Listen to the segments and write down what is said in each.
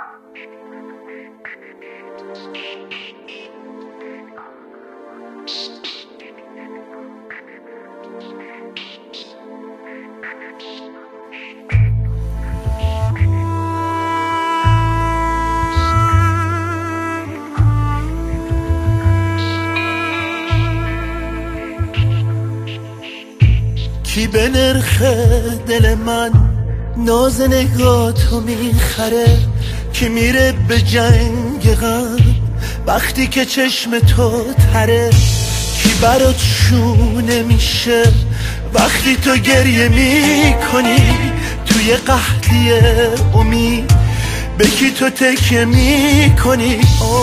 کی به نرخ دل من ناز نگاهتو میخره؟ کی میره به جنگ غم وقتی که چشم تو تره؟ کی برات شونه میشه وقتی تو گریه میکنی توی قحطی امید؟ به کی تو تکیه میکنی؟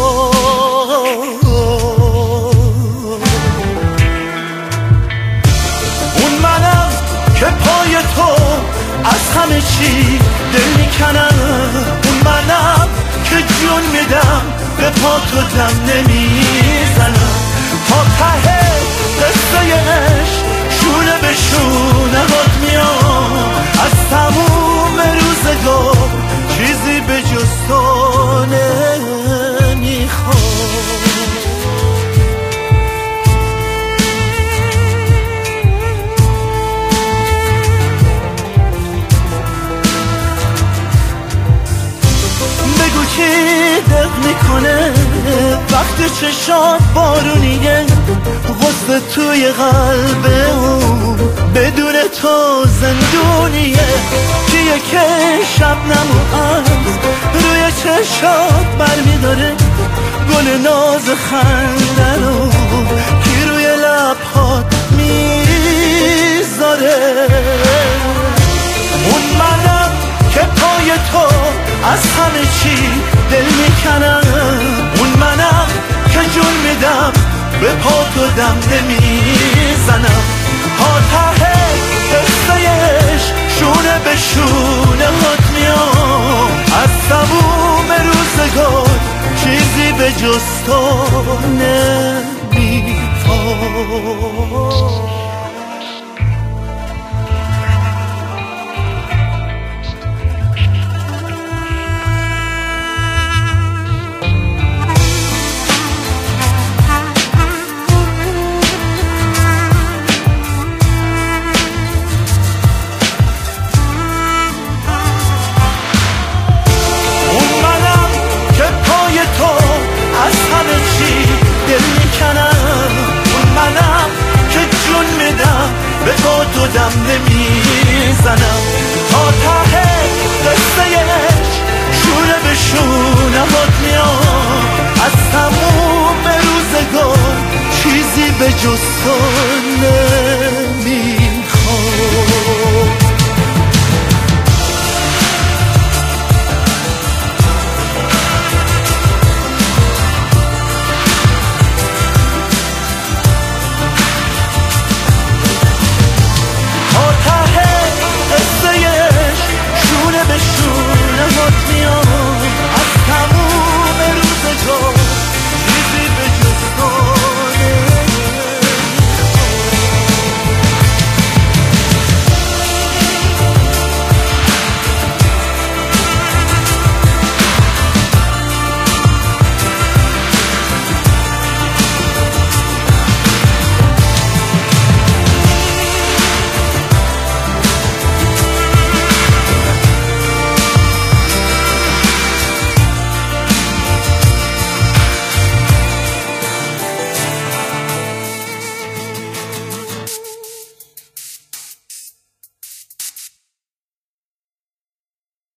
اون منم که پای تو از همه چی دل میکنم، اون منم که جون میدم به پا تو دم نمیزنم. تا ته قصه عشق شونه به شونه هات میام، از تموم روزگار چیزی به جز تو نمیخوام. بگو کی دق میکنه وقتی چشات بارونیه، غصه توی قلبه اون بدون تو زندونیه. کیه که شبنم و عرض روی چشات برمیداره، گل ناز خنده رو کی روی لبهات میذاره؟ اون منم که پای تو از همه چی دل میکنم، اون منم که جون میدم به پا تو دم نمیزنم. تا ته قصه عشق شونه به شونه هات میام، از تموم روزگار چیزی به جز تو نمیخوام. از همه چی دل میکنم، اون منم که جون میدم به پا تو دم نمیزنم. تا ته قصه عشق شونه به شونه هات میام، از تموم روزگار چیزی به جز تو نمیخوام. شونه به شونه هات میام،